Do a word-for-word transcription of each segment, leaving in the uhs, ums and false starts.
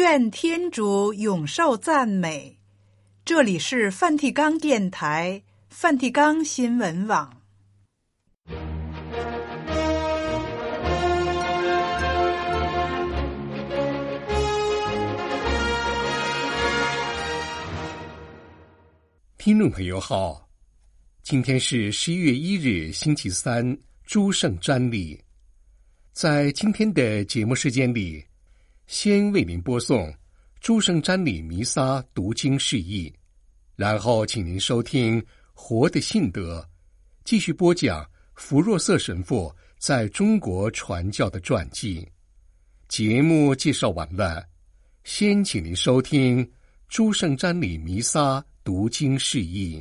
愿天主永受赞美。这里是梵蒂冈电台、梵蒂冈新闻网。 听众朋友好，今天是十一月一日，星期三，诸圣瞻礼。在今天的节目时间里，先为您播送诸圣瞻礼弥撒读经释义，然后请您收听活的信德，继续播讲福若瑟神父在中国传教的传记。节目介绍完了，先请您收听诸圣瞻礼弥撒读经释义。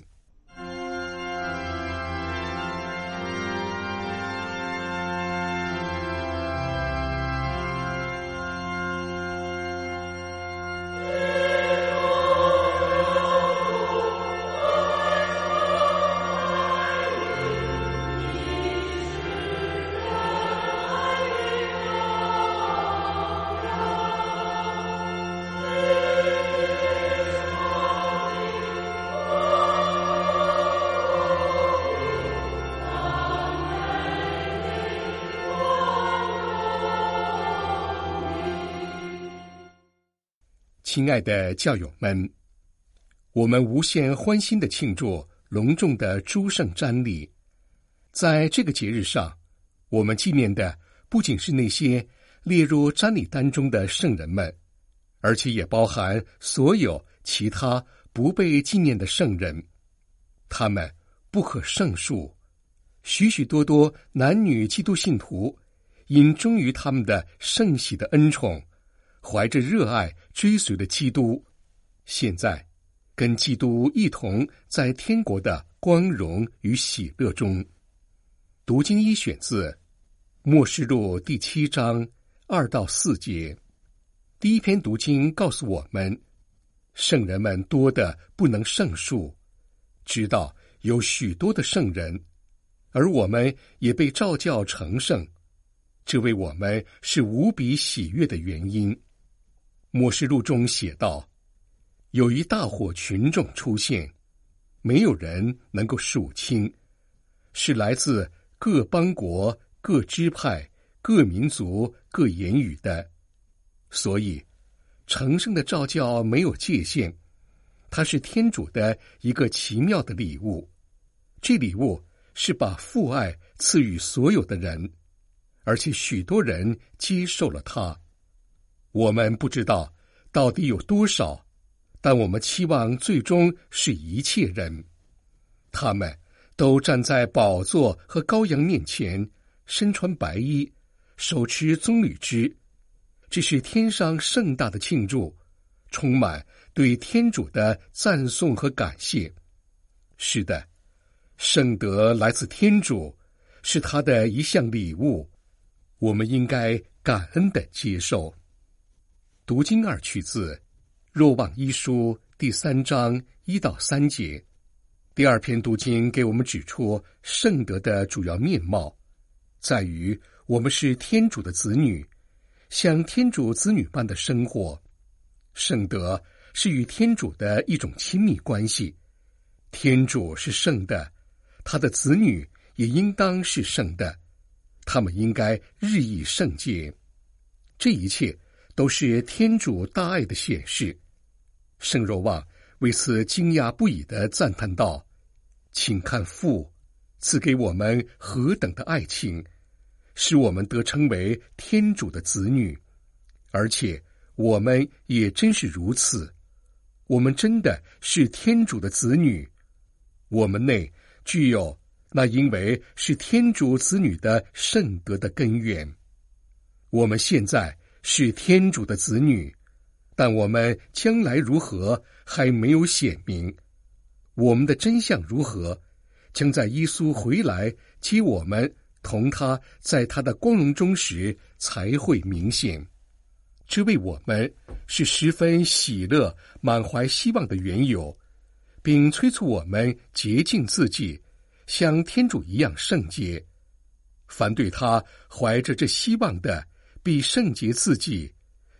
亲爱的教友们，我们无限欢欣地庆祝隆重的诸圣瞻礼。在这个节日上，我们纪念的不仅是那些列入瞻礼单中的圣人们，而且也包含所有其他不被纪念的圣人。他们不可胜数，许许多多男女基督信徒因忠于他们的圣喜的恩宠，怀着热爱追随的基督，现在跟基督一同在天国的光荣与喜乐中。读经一选自默示录第七章二到四节。第一篇读经告诉我们，圣人们多得不能胜数，知道有许多的圣人，而我们也被召叫成圣，这为我们是无比喜悦的原因。默示录中写道，有一大伙群众出现，没有人能够数清，是来自各邦国、各支派、各民族、各言语的。所以成圣的召叫没有界限，它是天主的一个奇妙的礼物。这礼物是把父爱赐予所有的人，而且许多人接受了它。我们不知道到底有多少，但我们期望最终是一切人。他们都站在宝座和羔羊面前，身穿白衣，手持棕榈枝。这是天上盛大的庆祝，充满对天主的赞颂和感谢。是的，圣德来自天主，是他的一项礼物，我们应该感恩地接受。读经二取自若望一书第三章一到三节。第二篇读经给我们指出圣德的主要面貌，在于我们是天主的子女，像天主子女般的生活。圣德是与天主的一种亲密关系，天主是圣的，他的子女也应当是圣的，他们应该日益圣洁。这一切都是天主大爱的显示。圣若望为此惊讶不已地赞叹道，请看父赐给我们何等的爱情，使我们得称为天主的子女，而且我们也真是如此。我们真的是天主的子女，我们内具有那因为是天主子女的圣德的根源。我们现在是天主的子女，但我们将来如何还没有显明。我们的真相如何，将在耶稣回来接我们同他在他的光荣中时才会明显。这为我们是十分喜乐、满怀希望的缘由，并催促我们洁净自己，像天主一样圣洁。凡对他怀着这希望的，必圣洁自己，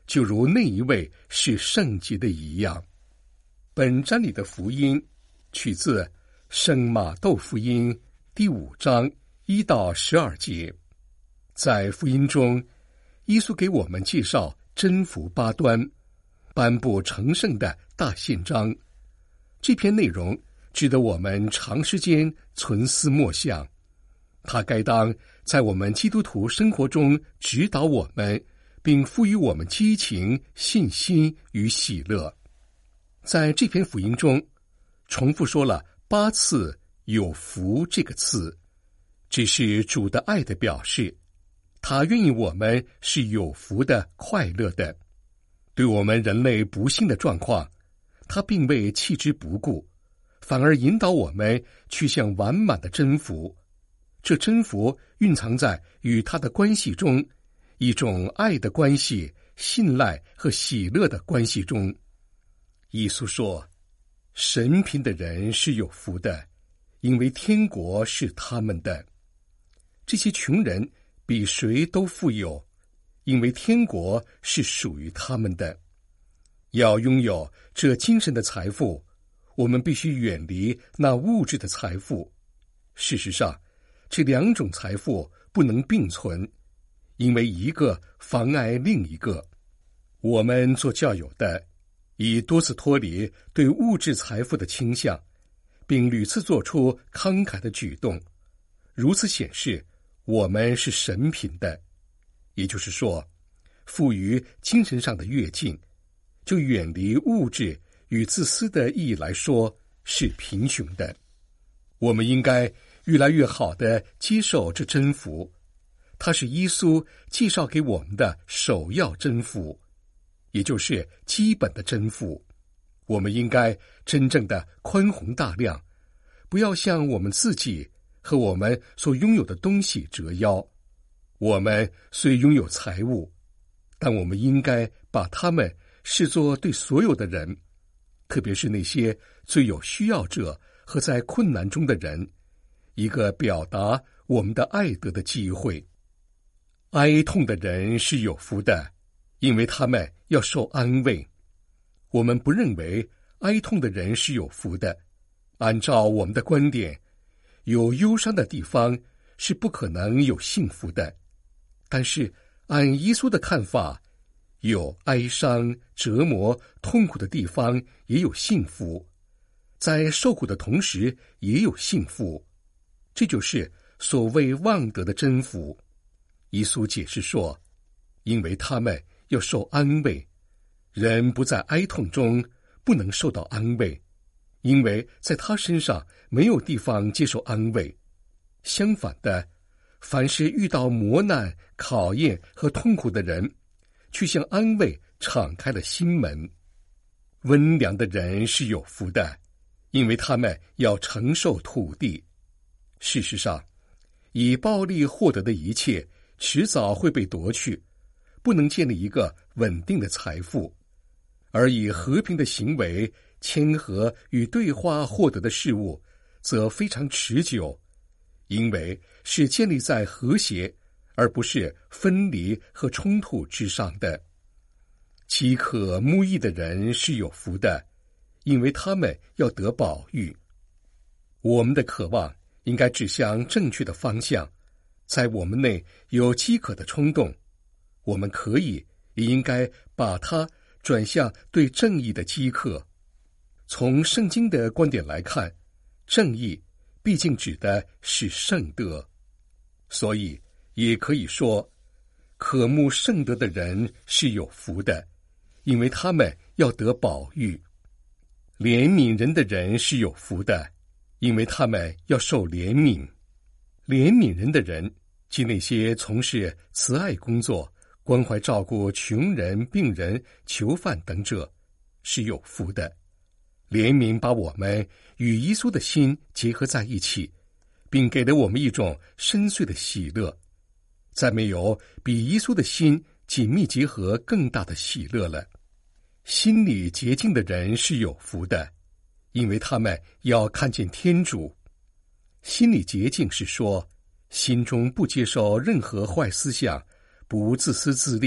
就如那一位是圣洁的一样。本章里的福音取自圣马窦福音第五章一到十二节。在福音中，耶稣给我们介绍真福八端，颁布成圣的大宪章。这篇内容值得我们长时间存思默想，它该当在我们基督徒生活中指导我们，并赋予我们激情、信心与喜乐。在这篇福音中，重复说了八次有福这个词，这是主的爱的表示，他愿意我们是有福的、快乐的。对我们人类不幸的状况，他并未弃之不顾，反而引导我们去向完满的真福。这真福蕴藏在与他的关系中，一种爱的关系、信赖和喜乐的关系中。耶稣说，神贫的人是有福的，因为天国是他们的。这些穷人比谁都富有，因为天国是属于他们的。要拥有这精神的财富，我们必须远离那物质的财富。事实上，这两种财富不能并存，因为一个妨碍另一个。我们做教友的，已多次脱离对物质财富的倾向，并屡次做出慷慨的举动，如此显示我们是神贫的。也就是说，富于精神上的越境，就远离物质与自私的意义来说是贫穷的。我们应该越来越好地接受这真福，它是耶稣介绍给我们的首要真福，也就是基本的真福。我们应该真正的宽宏大量，不要向我们自己和我们所拥有的东西折腰。我们虽拥有财物，但我们应该把它们视作对所有的人，特别是那些最有需要者和在困难中的人，一个表达我们的爱德的机会。哀痛的人是有福的，因为他们要受安慰。我们不认为哀痛的人是有福的。按照我们的观点，有忧伤的地方是不可能有幸福的。但是按耶稣的看法，有哀伤、折磨、痛苦的地方也有幸福，在受苦的同时也有幸福。这就是所谓望得的真福。耶稣解释说，因为他们要受安慰，人不在哀痛中不能受到安慰，因为在他身上没有地方接受安慰。相反的，凡是遇到磨难、考验和痛苦的人，去向安慰敞开了心门。温良的人是有福的，因为他们要承受土地。事实上，以暴力获得的一切迟早会被夺去，不能建立一个稳定的财富，而以和平的行为、谦和与对话获得的事物则非常持久，因为是建立在和谐而不是分离和冲突之上的。饥渴慕义的人是有福的，因为他们要得饱飫。我们的渴望应该指向正确的方向，在我们内有饥渴的冲动，我们可以也应该把它转向对正义的饥渴。从圣经的观点来看，正义毕竟指的是圣德，所以也可以说，渴慕圣德的人是有福的，因为他们要得饱飫。怜悯人的人是有福的，因为他们要受怜悯。怜悯人的人，即那些从事慈爱工作、关怀照顾穷人、病人、囚犯等者，是有福的。怜悯把我们与耶稣的心结合在一起，并给了我们一种深邃的喜乐。再没有比耶稣的心紧密结合更大的喜乐了。心里洁净的人是有福的，因为他们要看见天主。心里洁净是说，心中不接受任何坏思想，不自私自利，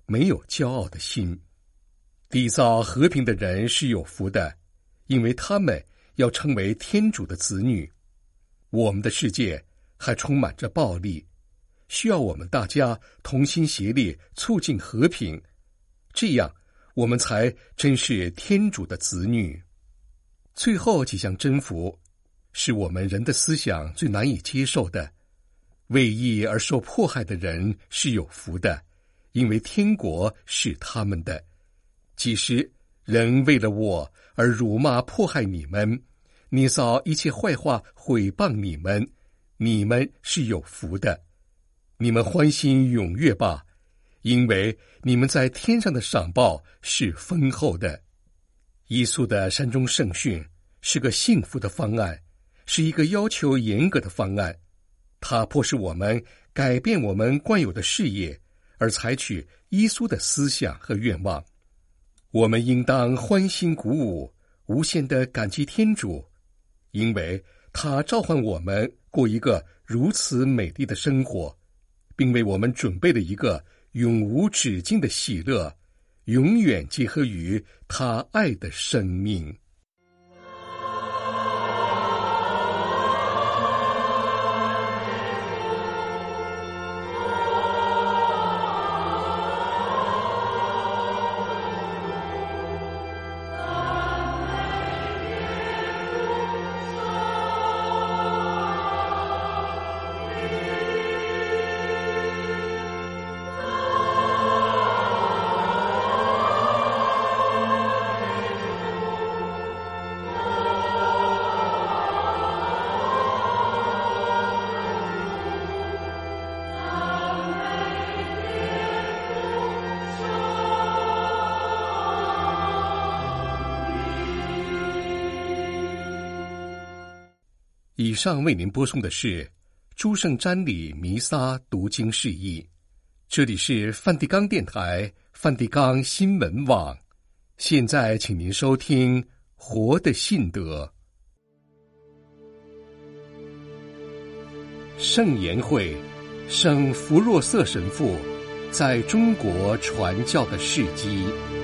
没有骄傲的心。缔造和平的人是有福的，因为他们要成为天主的子女。我们的世界还充满着暴力，需要我们大家同心协力促进和平，这样我们才真是天主的子女。最后几项真福是我们人的思想最难以接受的。为义而受迫害的人是有福的，因为天国是他们的。即使人为了我而辱骂迫害你们，捏造一切坏话毁谤你们，你们是有福的。你们欢欣踊跃吧，因为你们在天上的赏报是丰厚的。耶稣的山中圣训是个幸福的方案，是一个要求严格的方案。它迫使我们改变我们惯有的事业，而采取耶稣的思想和愿望。我们应当欢欣鼓舞，无限地感激天主，因为他召唤我们过一个如此美丽的生活，并为我们准备了一个永无止境的喜乐，永远结合于他爱的生命。以上为您播送的是诸圣瞻礼弥撒读经释义，这里是梵蒂冈电台梵蒂冈新闻网。现在请您收听活的信德。圣言会圣弗若瑟神父在中国传教的事迹。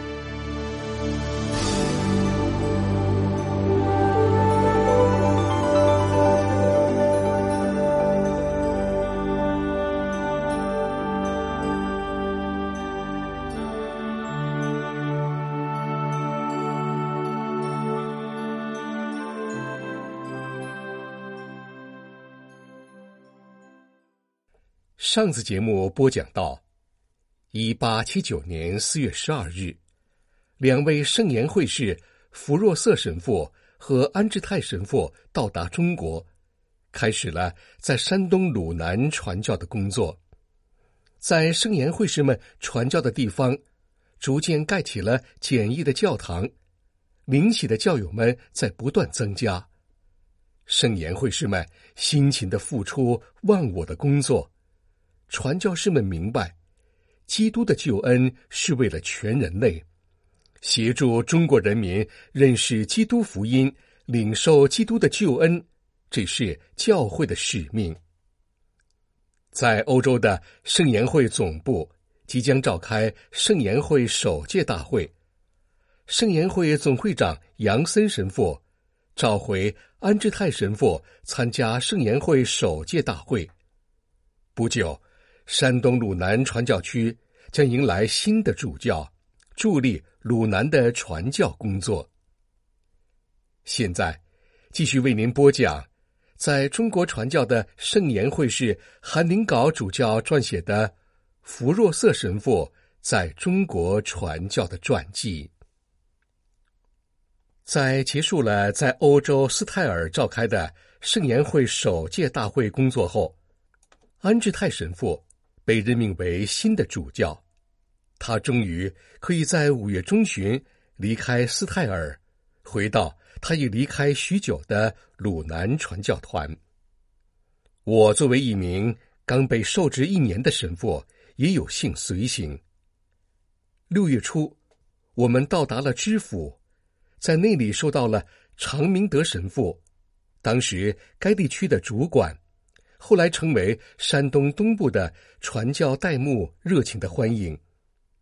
上次节目播讲到，一八七九年四月十二日，两位圣言会士弗若瑟神父和安治泰神父到达中国，开始了在山东鲁南传教的工作。在圣言会士们传教的地方，逐渐盖起了简易的教堂，灵喜的教友们在不断增加。圣言会士们辛勤地付出忘我的工作。传教士们明白，基督的救恩是为了全人类，协助中国人民认识基督福音，领受基督的救恩，这是教会的使命。在欧洲的圣言会总部即将召开圣言会首届大会，圣言会总会长杨森神父召回安治泰神父参加圣言会首届大会。不久，山东鲁南传教区将迎来新的主教，助力鲁南的传教工作。现在继续为您播讲在中国传教的圣言会士韩宁镐主教撰写的弗若瑟神父在中国传教的传记。在结束了在欧洲斯泰尔召开的圣言会首届大会工作后，安治泰神父被任命为新的主教，他终于可以在五月中旬离开斯泰尔，回到他已离开许久的鲁南传教团。我作为一名刚被受职一年的神父，也有幸随行。六月初，我们到达了知府，在那里受到了常明德神父，当时该地区的主管，后来成为山东东部的传教代牧热情的欢迎。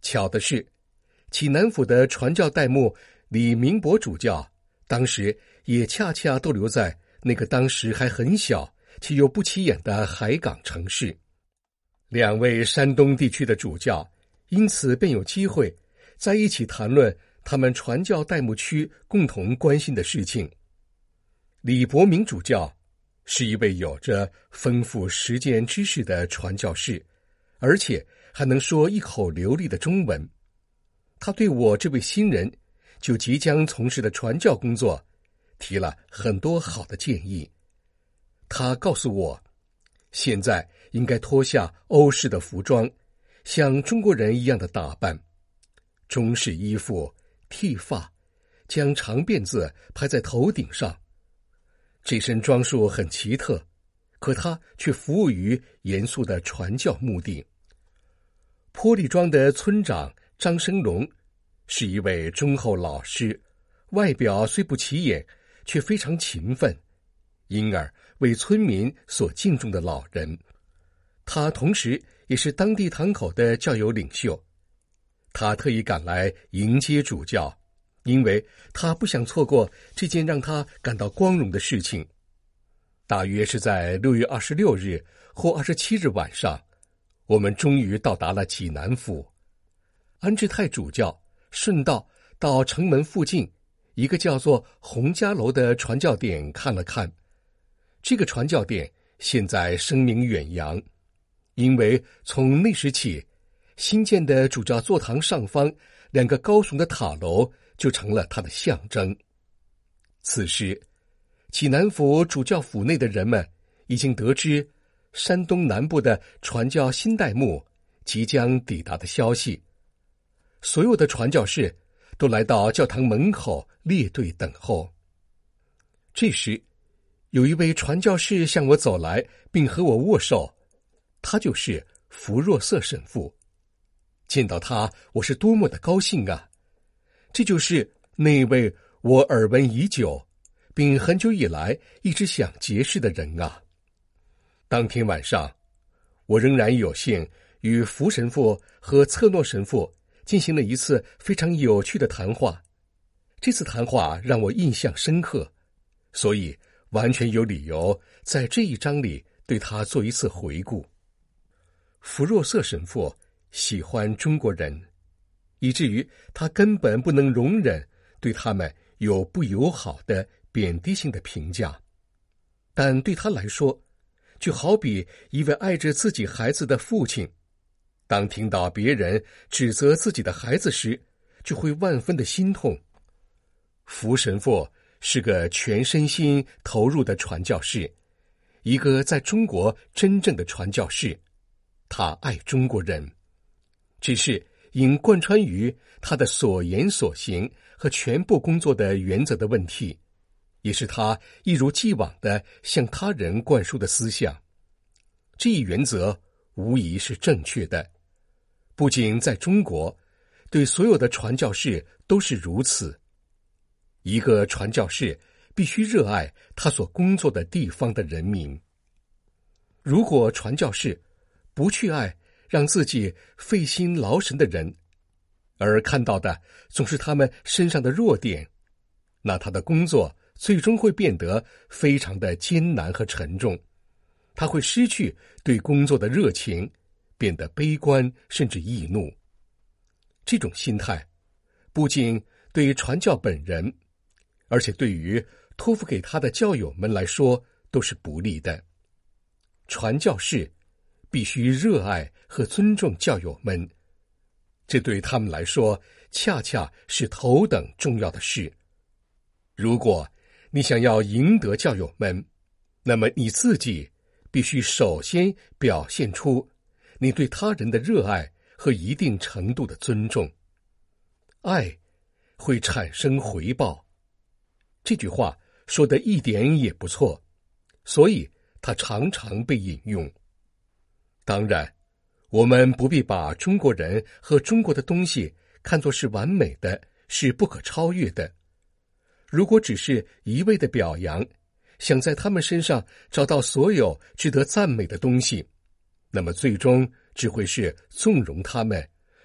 巧的是，济南府的传教代牧李明博主教，当时也恰恰逗留在那个当时还很小且又不起眼的海港城市。两位山东地区的主教因此便有机会在一起谈论他们传教代牧区共同关心的事情。李伯明主教是一位有着丰富实践知识的传教士，而且还能说一口流利的中文。他对我这位新人就即将从事的传教工作提了很多好的建议。他告诉我，现在应该脱下欧式的服装，像中国人一样的打扮，中式衣服，剃发，将长辫子排在头顶上。这身装束很奇特，可他却服务于严肃的传教目的。坡里庄的村长张生龙是一位忠厚老实，外表虽不起眼，却非常勤奋，因而为村民所敬重的老人。他同时也是当地堂口的教友领袖。他特意赶来迎接主教，因为他不想错过这件让他感到光荣的事情。大约是在六月二十六日或二十七日晚上，我们终于到达了济南府。安志泰主教顺道到城门附近一个叫做洪家楼的传教点看了看。这个传教点现在声名远扬，因为从那时起，新建的主教座堂上方两个高耸的塔楼就成了它的象征。此时，济南府主教府内的人们已经得知山东南部的传教新代牧即将抵达的消息，所有的传教士都来到教堂门口列队等候。这时，有一位传教士向我走来，并和我握手，他就是福若瑟神父。见到他，我是多么的高兴啊！这就是那位我耳闻已久，并很久以来一直想结识的人啊。当天晚上，我仍然有幸与福神父和策诺神父进行了一次非常有趣的谈话。这次谈话让我印象深刻，所以完全有理由在这一章里对他做一次回顾。福若瑟神父喜欢中国人，以至于他根本不能容忍对他们有不友好的贬低性的评价。但对他来说，就好比一位爱着自己孩子的父亲，当听到别人指责自己的孩子时，就会万分的心痛。福神父是个全身心投入的传教士，一个在中国真正的传教士。他爱中国人，只是因贯穿于他的所言所行和全部工作的原则的问题，也是他一如既往地向他人灌输的思想。这一原则无疑是正确的，不仅在中国，对所有的传教士都是如此。一个传教士必须热爱他所工作的地方的人民。如果传教士不去爱让自己费心劳神的人，而看到的总是他们身上的弱点，那他的工作最终会变得非常的艰难和沉重。他会失去对工作的热情，变得悲观甚至易怒。这种心态不仅对传教本人，而且对于托付给他的教友们来说都是不利的。传教士必须热爱和尊重教友们，这对他们来说恰恰是头等重要的事。如果你想要赢得教友们，那么你自己必须首先表现出你对他人的热爱和一定程度的尊重。爱会产生回报，这句话说得一点也不错，所以它常常被引用。当然，我们不必把中国人和中国的东西看作是完美的，是不可超越的。如果只是一味的表扬，想在他们身上找到所有值得赞美的东西，那么最终只会是纵容他们，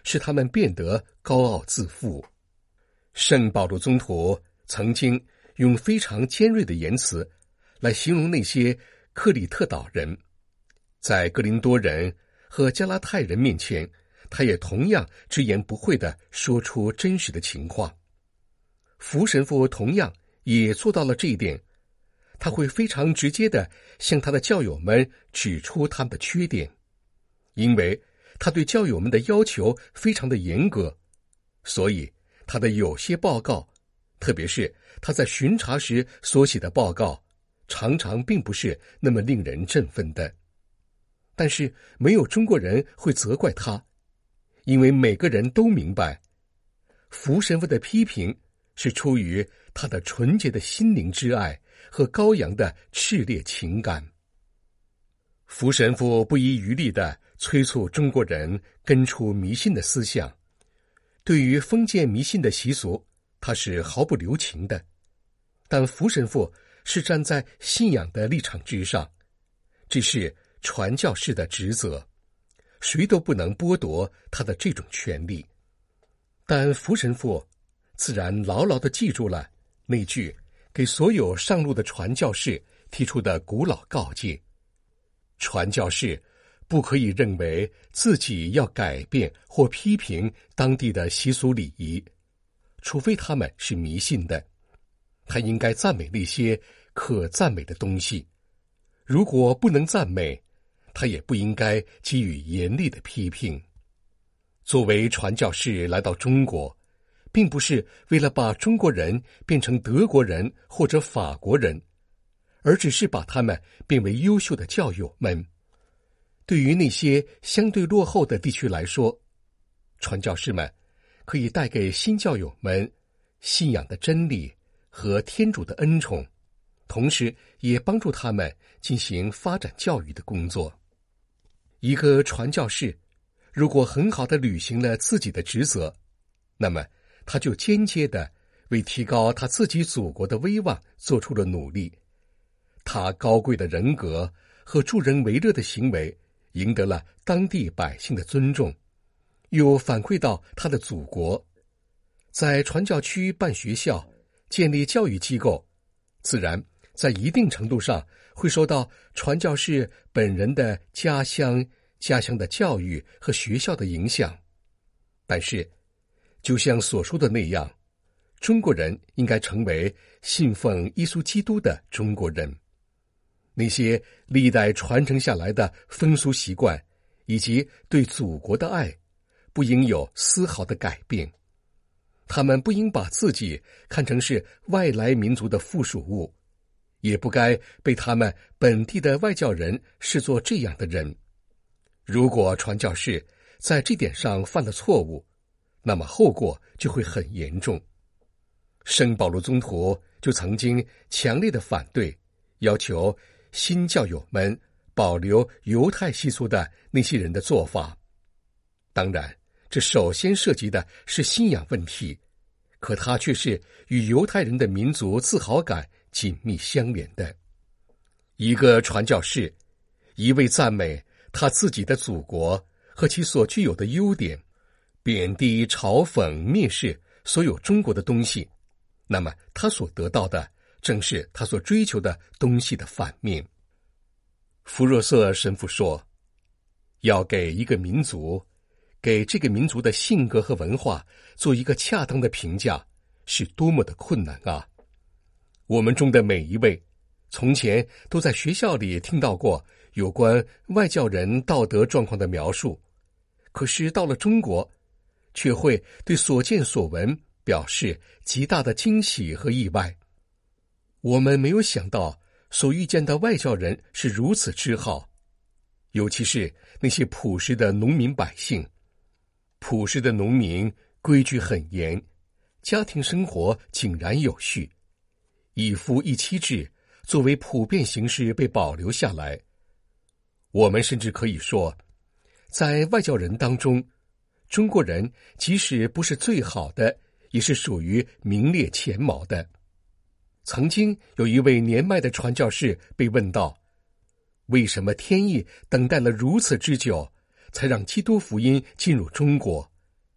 使他们变得高傲自负。圣保罗宗徒曾经用非常尖锐的言辞来形容那些克里特岛人，在哥林多人和加拉太人面前，他也同样直言不讳地说出真实的情况。福神父同样也做到了这一点，他会非常直接地向他的教友们指出他们的缺点，因为他对教友们的要求非常的严格，所以他的有些报告，特别是他在巡查时所写的报告，常常并不是那么令人振奋的。但是没有中国人会责怪他，因为每个人都明白，福神父的批评是出于他的纯洁的心灵之爱和高扬的炽烈情感。福神父不遗余力地催促中国人根除迷信的思想，对于封建迷信的习俗，他是毫不留情的，但福神父是站在信仰的立场之上，这是传教士的职责，谁都不能剥夺他的这种权利。但福神父自然牢牢地记住了那句给所有上路的传教士提出的古老告诫：传教士不可以认为自己要改变或批评当地的习俗礼仪，除非他们是迷信的。他应该赞美那些可赞美的东西，如果不能赞美，他也不应该给予严厉的批评。作为传教士来到中国，并不是为了把中国人变成德国人或者法国人，而只是把他们变为优秀的教友们。对于那些相对落后的地区来说，传教士们可以带给新教友们信仰的真理和天主的恩宠，同时也帮助他们进行发展教育的工作。一个传教士如果很好地履行了自己的职责，那么他就间接地为提高他自己祖国的威望做出了努力。他高贵的人格和助人为乐的行为赢得了当地百姓的尊重，又反馈到他的祖国。在传教区办学校，建立教育机构，自然在一定程度上会受到传教士本人的家乡、家乡的教育和学校的影响。但是，就像所说的那样，中国人应该成为信奉耶稣基督的中国人。那些历代传承下来的风俗习惯以及对祖国的爱，不应有丝毫的改变。他们不应把自己看成是外来民族的附属物，也不该被他们本地的外教人视作这样的人。如果传教士在这点上犯了错误，那么后果就会很严重。圣保罗宗徒就曾经强烈的反对，要求新教友们保留犹太习俗的那些人的做法。当然，这首先涉及的是信仰问题，可它却是与犹太人的民族自豪感紧密相连的。一个传教士一味赞美他自己的祖国和其所具有的优点，贬低、嘲讽、蔑视所有中国的东西，那么他所得到的正是他所追求的东西的反面。福若瑟神父说，要给一个民族，给这个民族的性格和文化做一个恰当的评价，是多么的困难啊！我们中的每一位，从前都在学校里听到过有关外教人道德状况的描述，可是到了中国，却会对所见所闻表示极大的惊喜和意外。我们没有想到所遇见的外教人是如此之好，尤其是那些朴实的农民百姓。朴实的农民规矩很严，家庭生活井然有序，一夫一妻制作为普遍形式被保留下来。我们甚至可以说，在外教人当中，中国人即使不是最好的，也是属于名列前茅的。曾经有一位年迈的传教士被问到，为什么天意等待了如此之久，才让基督福音进入中国？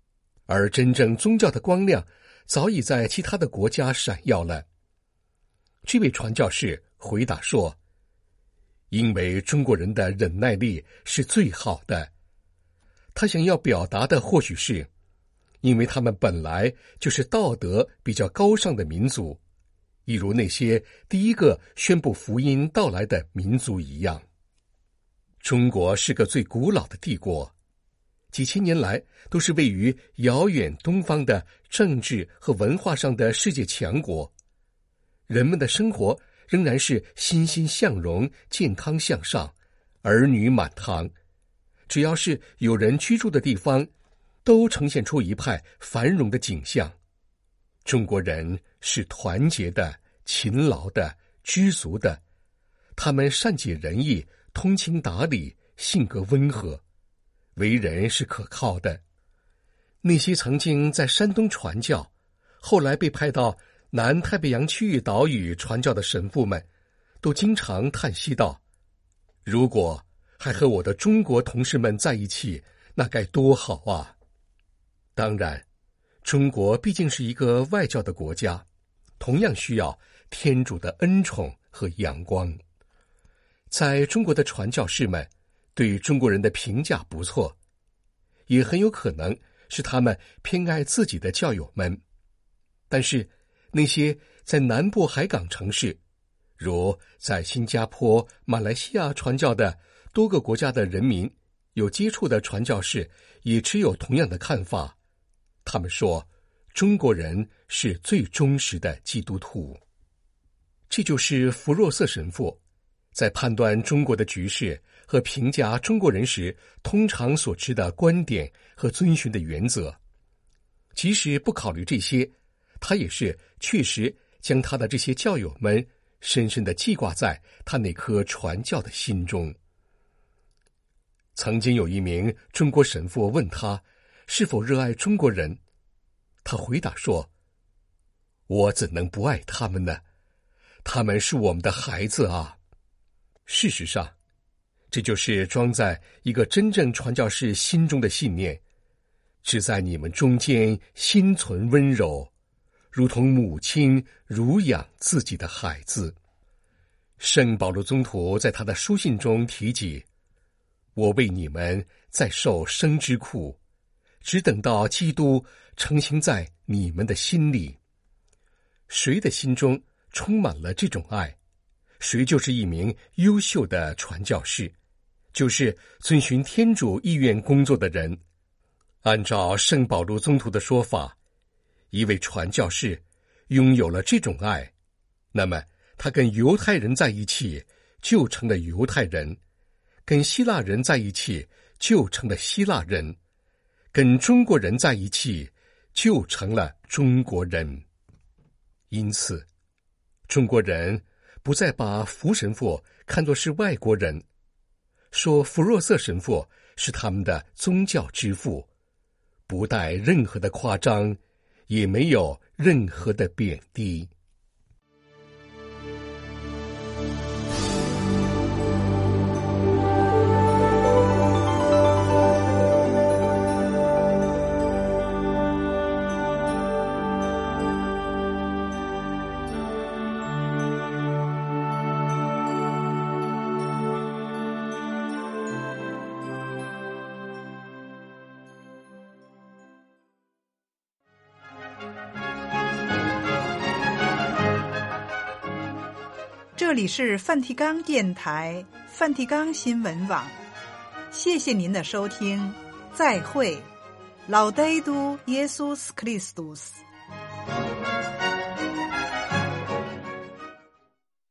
而真正宗教的光亮早已在其他的国家闪耀了。这位传教士回答说，因为中国人的忍耐力是最好的。他想要表达的或许是，因为他们本来就是道德比较高尚的民族，一如那些第一个宣布福音到来的民族一样。中国是个最古老的帝国，几千年来都是位于遥远东方的政治和文化上的世界强国，人们的生活仍然是欣欣向荣、健康向上，儿女满堂。只要是有人居住的地方，都呈现出一派繁荣的景象。中国人是团结的、勤劳的、知足的，他们善解人意、通情达理，性格温和，为人是可靠的。那些曾经在山东传教，后来被派到南太平洋区域岛屿传教的神父们，都经常叹息道，如果还和我的中国同事们在一起，那该多好啊！当然，中国毕竟是一个外教的国家，同样需要天主的恩宠和阳光。在中国的传教士们对中国人的评价不错，也很有可能是他们偏爱自己的教友们。但是那些在南部海港城市，如在新加坡、马来西亚传教的多个国家的人民，有接触的传教士也持有同样的看法。他们说，中国人是最忠实的基督徒。这就是福若瑟神父在判断中国的局势和评价中国人时通常所持的观点和遵循的原则。即使不考虑这些，他也是确实将他的这些教友们深深地记挂在他那颗传教的心中。曾经有一名中国神父问他是否热爱中国人，他回答说，我怎能不爱他们呢？他们是我们的孩子啊。事实上，这就是装在一个真正传教士心中的信念，只在你们中间心存温柔，如同母亲乳养自己的孩子。圣保禄宗徒在他的书信中提及，我为你们在受生之苦，只等到基督成行在你们的心里。谁的心中充满了这种爱，谁就是一名优秀的传教士，就是遵循天主意愿工作的人。按照圣保禄宗徒的说法，一位传教士拥有了这种爱，那么他跟犹太人在一起就成了犹太人，跟希腊人在一起就成了希腊人，跟中国人在一起就成了中国人。因此，中国人不再把福神父看作是外国人，说福若瑟神父是他们的宗教之父，不带任何的夸张，也没有任何的贬低。 这里是梵蒂冈电台梵蒂冈新闻网，谢谢您的收听，再会，Laudetur Jesus Christus。